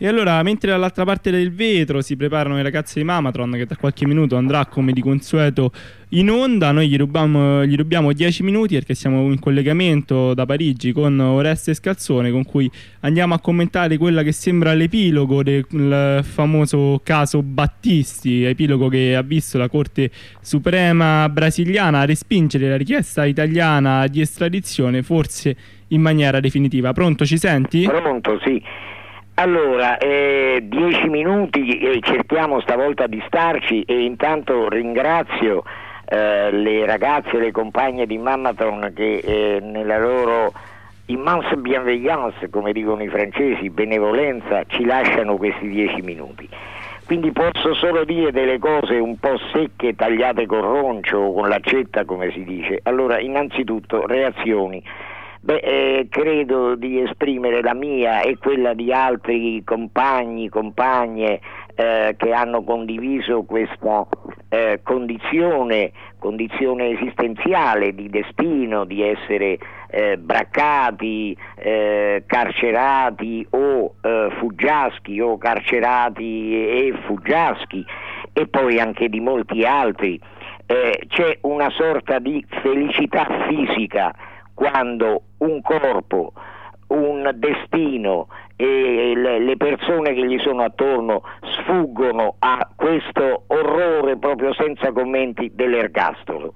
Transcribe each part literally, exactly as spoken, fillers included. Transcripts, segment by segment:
E allora, mentre dall'altra parte del vetro si preparano i ragazzi di Mamatron, che tra qualche minuto andrà come di consueto in onda, noi gli rubiamo, gli rubiamo dieci minuti perché siamo in collegamento da Parigi con Oreste Scalzone, con cui andiamo a commentare quella che sembra l'epilogo del famoso caso Battisti, epilogo che ha visto la Corte Suprema brasiliana respingere la richiesta italiana di estradizione, forse in maniera definitiva. Pronto, ci senti? Pronto, sì. Allora, eh, dieci minuti, eh, cerchiamo stavolta di starci, e intanto ringrazio eh, le ragazze e le compagne di Mamatron che eh, nella loro immense bienveillance, come dicono i francesi, benevolenza, ci lasciano questi dieci minuti. Quindi posso solo dire delle cose un po' secche, tagliate con roncio o con l'accetta, come si dice. Allora, innanzitutto, reazioni. Beh, eh, credo di esprimere la mia e quella di altri compagni, compagne eh, che hanno condiviso questa eh, condizione, condizione esistenziale di destino, di essere eh, braccati, eh, carcerati o eh, fuggiaschi o carcerati e fuggiaschi, e poi anche di molti altri. Eh, c'è una sorta di felicità fisica quando un corpo, un destino e le persone che gli sono attorno sfuggono a questo orrore proprio senza commenti dell'ergastolo.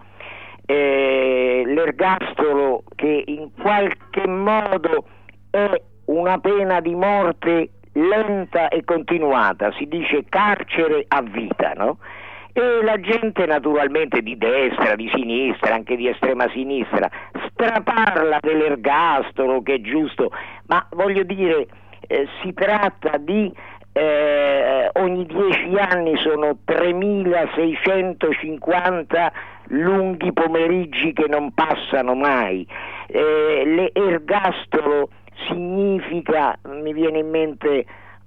Eh, l'ergastolo che in qualche modo è una pena di morte lenta e continuata, si dice carcere a vita, no? E la gente naturalmente di destra, di sinistra, anche di estrema sinistra, straparla dell'ergastolo, che è giusto, ma voglio dire, eh, si tratta di eh, ogni dieci anni sono tremilaseicentocinquanta lunghi pomeriggi che non passano mai. Eh, l'ergastolo significa, mi viene in mente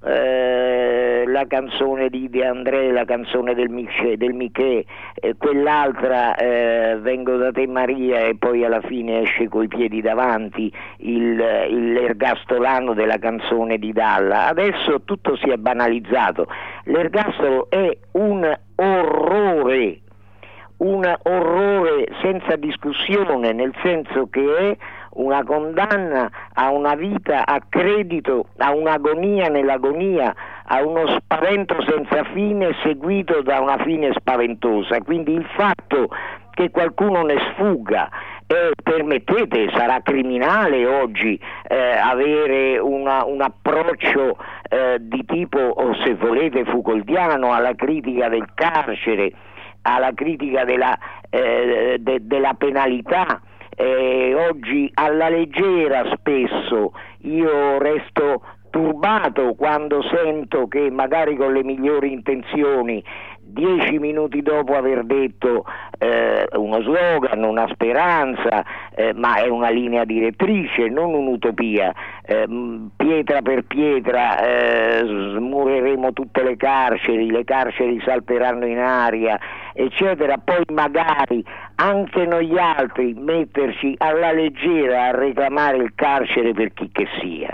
Eh, la canzone di De André, la canzone del Michè, del Michè eh, quell'altra eh, Vengo da te Maria, e poi alla fine esce coi piedi davanti, il, il l'ergastolano della canzone di Dalla. Adesso tutto si è banalizzato, l'ergastolo è un orrore, un orrore senza discussione, nel senso che è una condanna a una vita a credito, a un'agonia nell'agonia, a uno spavento senza fine seguito da una fine spaventosa. Quindi il fatto che qualcuno ne sfugga, e permettete, sarà criminale oggi eh, avere una, un approccio eh, di tipo, o se volete, Foucaultiano alla critica del carcere, alla critica della, eh, de, della penalità. Eh, oggi alla leggera spesso io resto turbato quando sento che magari con le migliori intenzioni, dieci minuti dopo aver detto eh, uno slogan, una speranza, eh, ma è una linea direttrice, non un'utopia, eh, pietra per pietra eh, smureremo tutte le carceri, le carceri salteranno in aria, eccetera, poi magari anche noi altri metterci alla leggera a reclamare il carcere per chi che sia.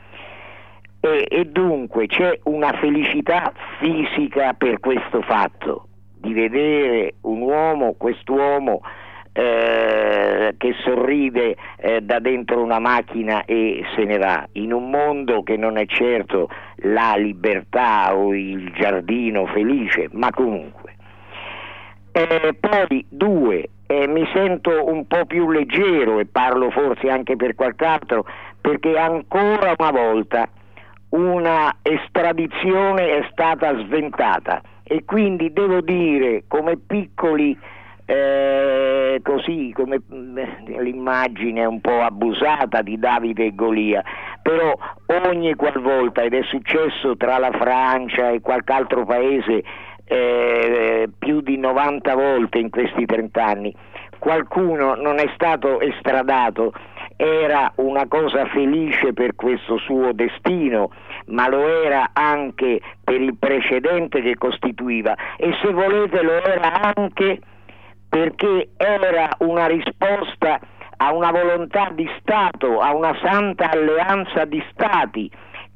E, e dunque c'è una felicità fisica per questo fatto, di vedere un uomo, quest'uomo eh, che sorride eh, da dentro una macchina e se ne va, in un mondo che non è certo la libertà o il giardino felice, ma comunque. Eh, poi due, eh, mi sento un po' più leggero, e parlo forse anche per qualche altro, perché ancora una volta una estradizione è stata sventata, e quindi devo dire, come piccoli eh, così, come l'immagine un po' abusata di Davide e Golia, però ogni qualvolta, ed è successo tra la Francia e qualche altro paese eh, più di novanta volte in questi trent'anni, qualcuno non è stato estradato, era una cosa felice per questo suo destino, ma lo era anche per il precedente che costituiva, e se volete lo era anche perché era una risposta a una volontà di Stato, a una santa alleanza di Stati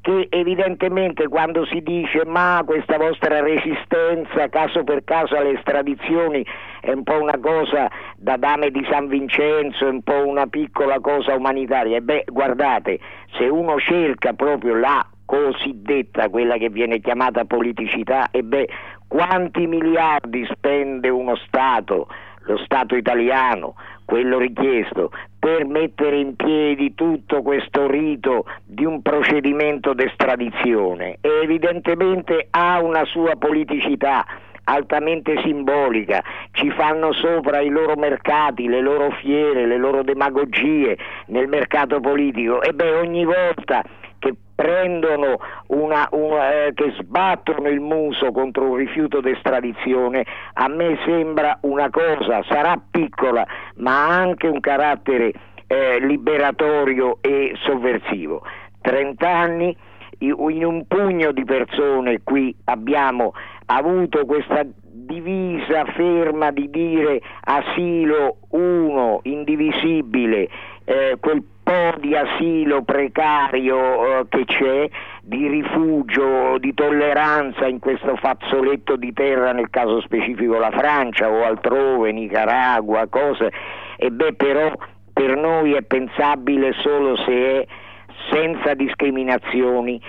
che evidentemente quando si dice ma questa vostra resistenza caso per caso alle estradizioni è un po' una cosa da Dame di San Vincenzo, è un po' una piccola cosa umanitaria, e beh, guardate, se uno cerca proprio la cosiddetta, quella che viene chiamata politicità, e beh, quanti miliardi spende uno Stato, lo Stato italiano, quello richiesto, per mettere in piedi tutto questo rito di un procedimento d'estradizione, e evidentemente ha una sua politicità altamente simbolica, ci fanno sopra i loro mercati, le loro fiere, le loro demagogie nel mercato politico, e beh, ogni volta che prendono una, una eh, che sbattono il muso contro un rifiuto d'estradizione, a me sembra una cosa, sarà piccola, ma ha anche un carattere eh, liberatorio e sovversivo. trent'anni, in un pugno di persone qui abbiamo avuto questa divisa ferma di dire asilo uno, indivisibile, eh, quel po' di asilo precario eh, che c'è, di rifugio, di tolleranza in questo fazzoletto di terra, nel caso specifico la Francia o altrove, Nicaragua, cose, e beh, però per noi è pensabile solo se è senza discriminazioni,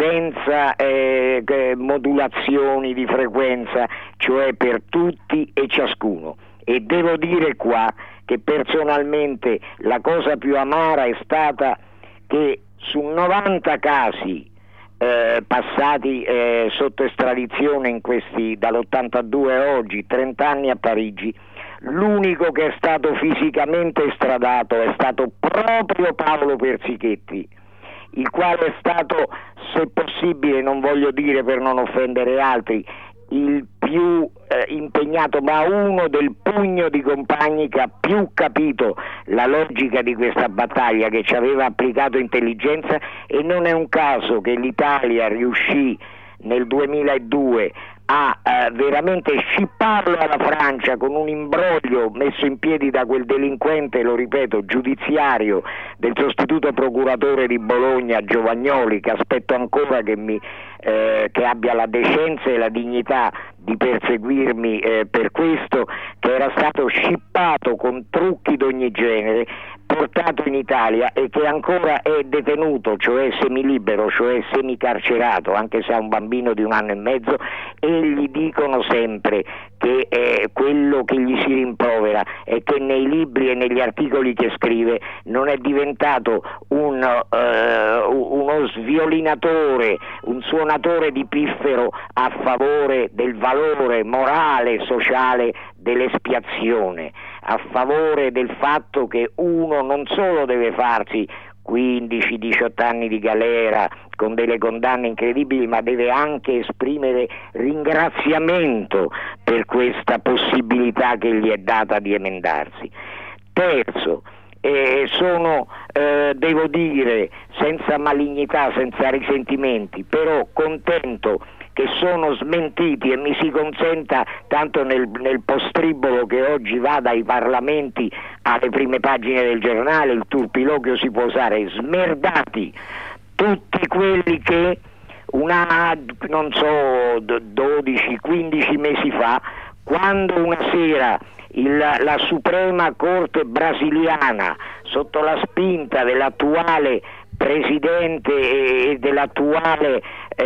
senza eh, modulazioni di frequenza, cioè per tutti e ciascuno. E devo dire qua che personalmente la cosa più amara è stata che su novanta casi eh, passati eh, sotto estradizione in questi dall'ottantadue a oggi, trenta anni a Parigi, l'unico che è stato fisicamente estradato è stato proprio Paolo Persichetti, il quale è stato, se possibile, non voglio dire per non offendere altri, il più eh, impegnato, ma uno del pugno di compagni che ha più capito la logica di questa battaglia, che ci aveva applicato intelligenza, e non è un caso che l'Italia riuscì nel duemiladue a eh, veramente scipparlo alla Francia con un imbroglio messo in piedi da quel delinquente, lo ripeto, giudiziario del sostituto procuratore di Bologna, Giovagnoli, che aspetto ancora che, mi, eh, che abbia la decenza e la dignità di perseguirmi eh, per questo, che era stato scippato con trucchi d'ogni genere, portato in Italia e che ancora è detenuto, cioè semilibero, cioè semicarcerato, anche se ha un bambino di un anno e mezzo, e gli dicono sempre che eh, quello che gli si rimprovera è che nei libri e negli articoli che scrive non è diventato un, eh, uno sviolinatore, un suonatore di piffero a favore del valore morale, sociale dell'espiazione, a favore del fatto che uno non solo deve farsi quindici diciotto anni di galera con delle condanne incredibili, ma deve anche esprimere ringraziamento per questa possibilità che gli è data di emendarsi. Terzo, eh, sono, eh, devo dire, senza malignità, senza risentimenti, però contento che sono smentiti, e mi si consenta, tanto nel, nel postribolo che oggi va dai parlamenti alle prime pagine del giornale, il turpiloquio si può usare, smerdati tutti quelli che una, non so, dodici quindici mesi fa, quando una sera il, la Suprema Corte brasiliana, sotto la spinta dell'attuale presidente e dell'attuale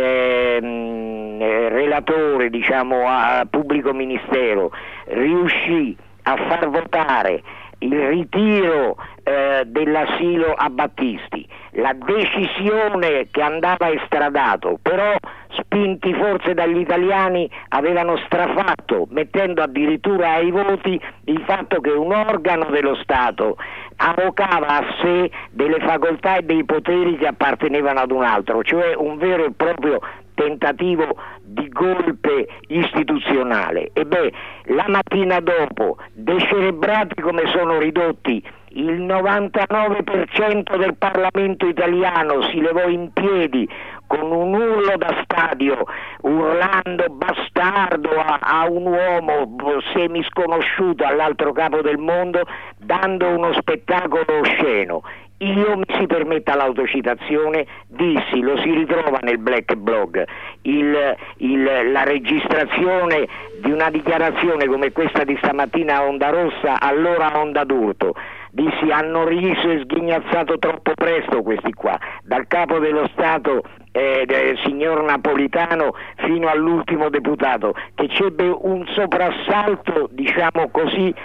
ehm, relatore, diciamo, a pubblico ministero, riuscì a far votare il ritiro eh, dell'asilo a Battisti, la decisione che andava estradato, però spinti forse dagli italiani avevano strafatto, mettendo addirittura ai voti il fatto che un organo dello Stato avocava a sé delle facoltà e dei poteri che appartenevano ad un altro, cioè un vero e proprio tentativo di golpe istituzionale. E beh, la mattina dopo, decerebrati come sono ridotti, il novantanove per cento del Parlamento italiano si levò in piedi con un urlo da stadio, urlando bastardo a, a un uomo semisconosciuto all'altro capo del mondo, dando uno spettacolo osceno. Io, mi si permetta l'autocitazione, dissi, lo si ritrova nel Black Blog, il, il, la registrazione di una dichiarazione come questa di stamattina a Onda Rossa, allora a Onda d'Urto. Dissi, hanno riso e sghignazzato troppo presto questi qua, dal capo dello Stato, eh, del signor Napolitano, fino all'ultimo deputato, che c'ebbe un soprassalto, diciamo così,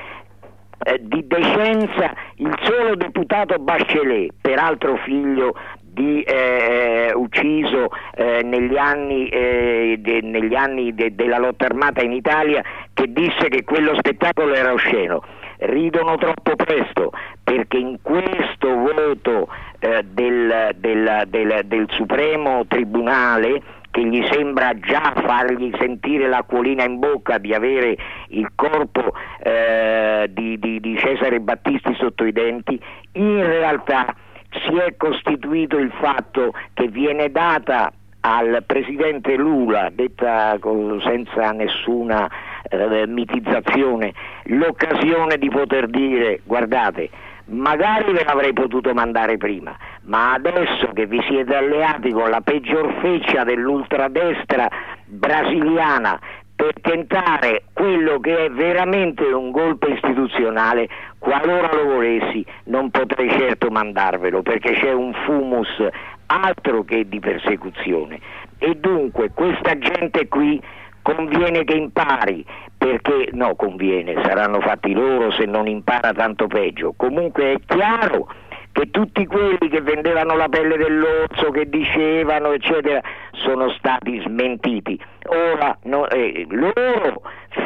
eh, di decenza, il solo deputato Bachelet, peraltro figlio di eh, ucciso eh, negli anni, eh, de, negli anni de, della lotta armata in Italia, che disse che quello spettacolo era osceno. Ridono troppo presto, perché in questo voto eh, del, del, del, del Supremo Tribunale, che gli sembra già fargli sentire l'acquolina in bocca di avere il corpo eh, di, di, di Cesare Battisti sotto i denti, in realtà si è costituito il fatto che viene data al presidente Lula, detta senza nessuna eh, mitizzazione, l'occasione di poter dire: guardate, magari ve l'avrei potuto mandare prima, ma adesso che vi siete alleati con la peggior feccia dell'ultradestra brasiliana per tentare quello che è veramente un golpe istituzionale, qualora lo volessi non potrei certo mandarvelo, perché c'è un fumus altro che di persecuzione. E dunque questa gente qui conviene che impari, perché no, conviene, saranno fatti loro, se non impara tanto peggio. Comunque è chiaro che tutti quelli che vendevano la pelle dell'orso, che dicevano eccetera, sono stati smentiti. Ora no, eh, loro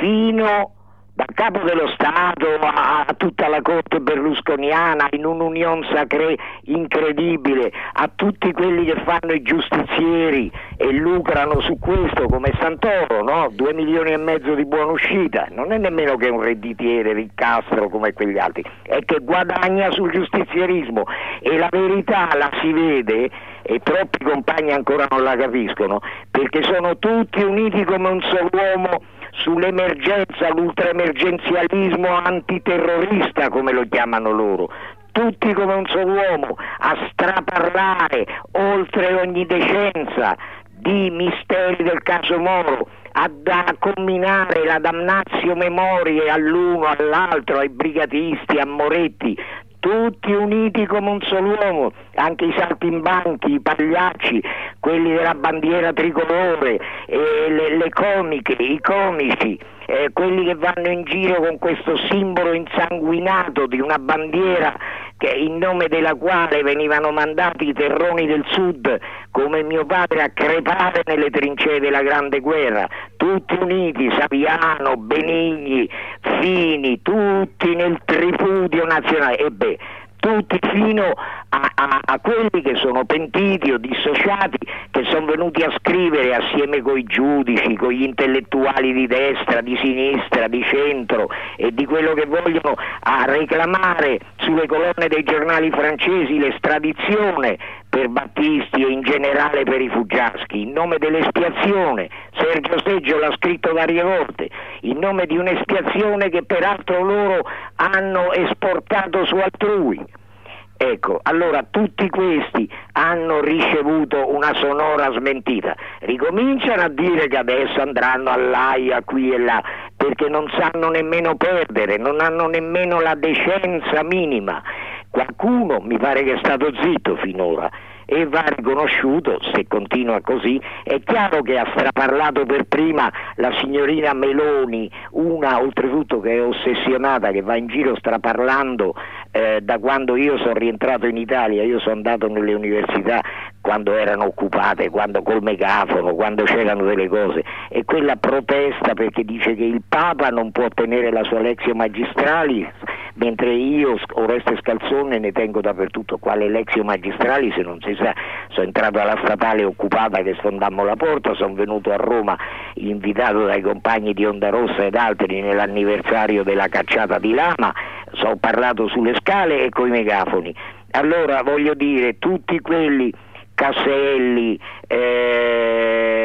fino dal capo dello Stato a, a tutta la corte berlusconiana, in un'unione sacrée incredibile, a tutti quelli che fanno i giustizieri e lucrano su questo come Santoro, no? Due milioni e mezzo di buona uscita, non è nemmeno che un redditiere riccastro come quegli altri, è che guadagna sul giustizierismo, e la verità la si vede, e troppi compagni ancora non la capiscono, perché sono tutti uniti come un solo uomo sull'emergenza, l'ultraemergenzialismo antiterrorista, come lo chiamano loro, tutti come un solo uomo a straparlare oltre ogni decenza di misteri del caso Moro, a, a comminare la damnatio memorie all'uno, all'altro, ai brigatisti, a Moretti, tutti uniti come un solo uomo, anche i saltimbanchi, i pagliacci, quelli della bandiera tricolore, eh, le, le comiche, i comici, eh, quelli che vanno in giro con questo simbolo insanguinato di una bandiera che, in nome della quale venivano mandati i terroni del sud, come mio padre, a crepare nelle trincee della Grande Guerra, tutti uniti, Saviano, Benigni, Fini, tutti nel tripudio nazionale, e beh, tutti fino a, a, a quelli che sono pentiti o dissociati, che sono venuti a scrivere assieme con i giudici, con gli intellettuali di destra, di sinistra, di centro e di quello che vogliono, a reclamare sulle colonne dei giornali francesi l'estradizione per Battisti e in generale per i fuggiaschi, in nome dell'espiazione. Sergio Seggio l'ha scritto varie volte, in nome di un'espiazione che peraltro loro hanno esportato su altrui. Ecco, allora tutti questi hanno ricevuto una sonora smentita, ricominciano a dire che adesso andranno all'Aia qui e là, perché non sanno nemmeno perdere, non hanno nemmeno la decenza minima. Qualcuno mi pare che è stato zitto finora e va riconosciuto, se continua così. È chiaro che ha straparlato per prima la signorina Meloni, una oltretutto che è ossessionata, che va in giro straparlando eh, da quando io sono rientrato in Italia. Io sono andato nelle università quando erano occupate, quando col megafono, quando c'erano delle cose, e quella protesta perché dice che il Papa non può tenere la sua Lectio Magistralis, mentre io, Oreste Scalzone, ne tengo dappertutto. Quale Lectio Magistralis se non si sa? Sono entrato alla statale occupata che sfondammo la porta, sono venuto a Roma invitato dai compagni di Onda Rossa ed altri nell'anniversario della cacciata di Lama, ho parlato sulle scale e coi megafoni. Allora voglio dire, tutti quelli Caselli, eh, Spataro,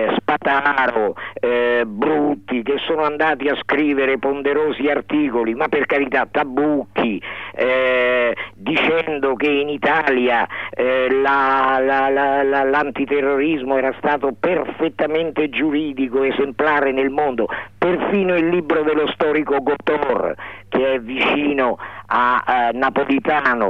Notaro, eh, Brutti, che sono andati a scrivere ponderosi articoli, ma per carità Tabucchi, eh, dicendo che in Italia eh, la, la, la, la, l'antiterrorismo era stato perfettamente giuridico, esemplare nel mondo. Perfino il libro dello storico Gotor, che è vicino a, a Napolitano,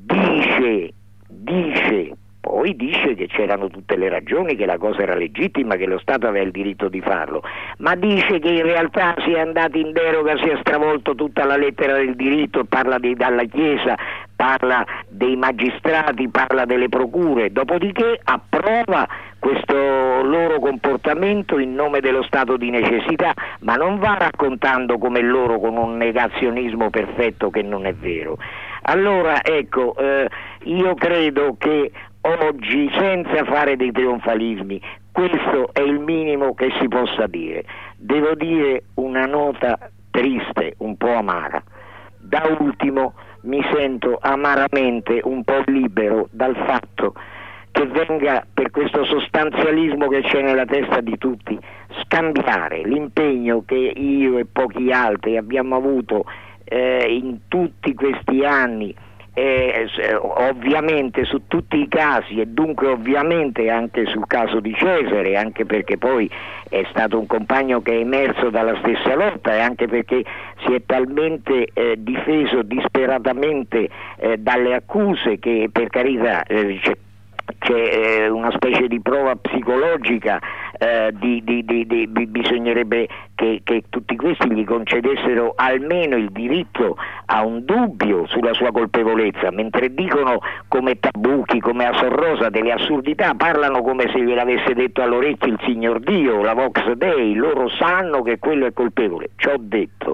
dice, dice, poi dice che c'erano tutte le ragioni, che la cosa era legittima, che lo Stato aveva il diritto di farlo, ma dice che in realtà si è andati in deroga, si è stravolto tutta la lettera del diritto, parla di, dalla Chiesa, parla dei magistrati, parla delle procure, dopodiché approva questo loro comportamento in nome dello stato di necessità, ma non va raccontando come loro con un negazionismo perfetto che non è vero. Allora ecco, eh, io credo che oggi, senza fare dei trionfalismi, questo è il minimo che si possa dire. Devo dire una nota triste, un po' amara. Da ultimo mi sento amaramente un po' libero dal fatto che venga, per questo sostanzialismo che c'è nella testa di tutti, scambiare l'impegno che io e pochi altri abbiamo avuto eh, in tutti questi anni, eh, ovviamente su tutti i casi, e dunque ovviamente anche sul caso di Cesare, anche perché poi è stato un compagno che è emerso dalla stessa lotta, e anche perché si è talmente eh, difeso disperatamente eh, dalle accuse che, per carità, eh, c'è c'è eh, una specie di prova psicologica, eh, di, di, di, di, bisognerebbe che, che tutti questi gli concedessero almeno il diritto a un dubbio sulla sua colpevolezza, mentre dicono come Tabucchi, come a Sorrosa delle assurdità, parlano come se gliel'avesse detto all'orecchio il signor Dio, la Vox Dei, loro sanno che quello è colpevole. Ciò detto,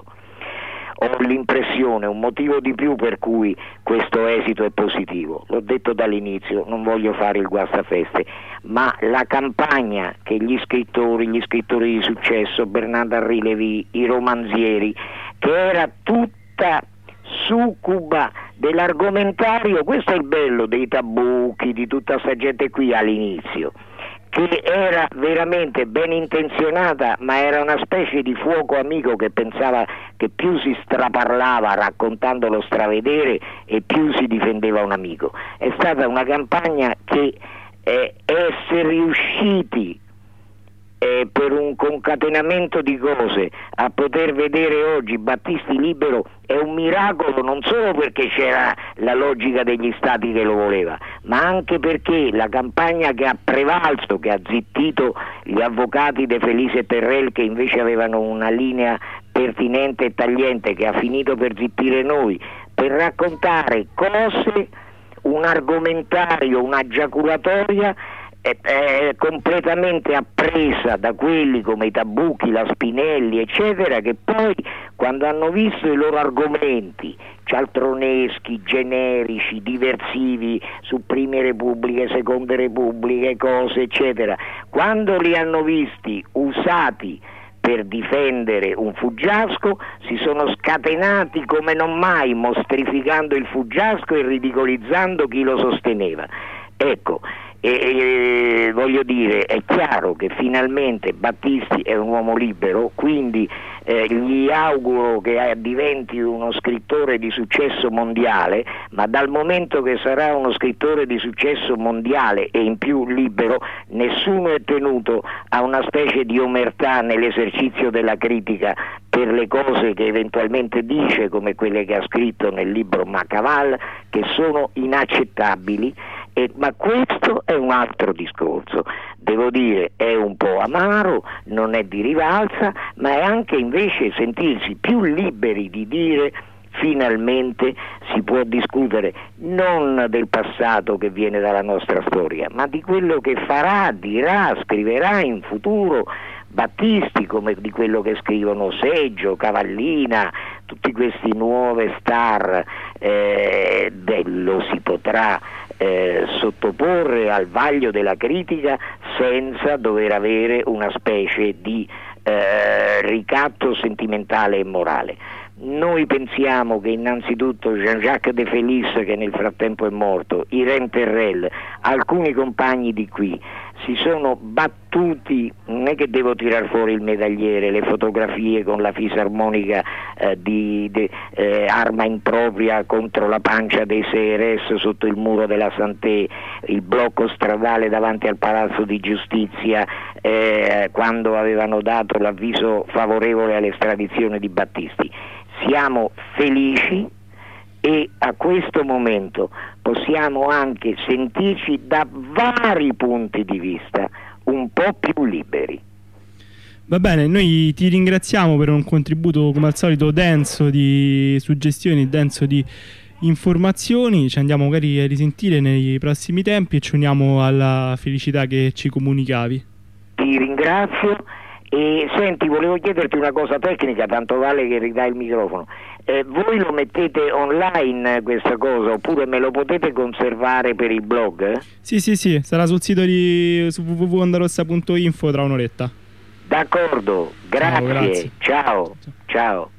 ho l'impressione, un motivo di più per cui questo esito è positivo, l'ho detto dall'inizio, non voglio fare il guastafeste, ma la campagna che gli scrittori, gli scrittori di successo, Bernardo Henri Lévy, i romanzieri, che era tutta succuba dell'argomentario, questo è il bello dei Tabucchi, di tutta sta gente qui all'inizio, che era veramente ben intenzionata, ma era una specie di fuoco amico che pensava che più si straparlava raccontando lo stravedere e più si difendeva un amico. È stata una campagna che eh, essere riusciti eh, per un concatenamento di cose a poter vedere oggi Battisti libero è un miracolo, non solo perché c'era la logica degli stati che lo voleva, ma anche perché la campagna che ha prevalso, che ha zittito gli avvocati De Felice e Terrell, che invece avevano una linea pertinente e tagliente, che ha finito per zittire noi, per raccontare cose, un argomentario, una giaculatoria È, è completamente appresa da quelli come i Tabucchi, la Spinelli eccetera, che poi quando hanno visto i loro argomenti cialtroneschi, generici, diversivi su prime repubbliche, seconde repubbliche, cose eccetera, quando li hanno visti usati per difendere un fuggiasco, si sono scatenati come non mai, mostrificando il fuggiasco e ridicolizzando chi lo sosteneva. Ecco, E, e, voglio dire, è chiaro che finalmente Battisti è un uomo libero, quindi eh, gli auguro che diventi uno scrittore di successo mondiale, ma dal momento che sarà uno scrittore di successo mondiale e in più libero, nessuno è tenuto a una specie di omertà nell'esercizio della critica per le cose che eventualmente dice, come quelle che ha scritto nel libro Macaval, che sono inaccettabili. Eh, ma questo è un altro discorso, devo dire è un po' amaro, non è di rivalsa, ma è anche invece sentirsi più liberi di dire finalmente si può discutere non del passato che viene dalla nostra storia, ma di quello che farà, dirà, scriverà in futuro Battisti, come di quello che scrivono Seggio, Cavallina, tutti questi nuove star, eh, lo si potrà eh, sottoporre al vaglio della critica senza dover avere una specie di eh, ricatto sentimentale e morale. Noi pensiamo che innanzitutto Jean-Jacques De Felice, che nel frattempo è morto, Irene Terrell alcuni compagni di qui si sono battuti, non è che devo tirar fuori il medagliere, le fotografie con la fisarmonica eh, di, di eh, arma impropria contro la pancia dei S R S sotto il muro della Santé, il blocco stradale davanti al Palazzo di Giustizia eh, quando avevano dato l'avviso favorevole all'estradizione di Battisti. Siamo felici e a questo momento possiamo anche sentirci da vari punti di vista un po' più liberi. Va bene, noi ti ringraziamo per un contributo come al solito denso di suggestioni, denso di informazioni. Ci andiamo magari a risentire nei prossimi tempi e ci uniamo alla felicità che ci comunicavi. Ti ringrazio e senti, volevo chiederti una cosa tecnica, tanto vale che ridai il microfono. Eh, voi lo mettete online questa cosa oppure me lo potete conservare per il blog? Sì, sì, sì, sarà sul sito di su w w w punto onda rossa punto info tra un'oretta. D'accordo, grazie, Ciao, grazie. Ciao, ciao.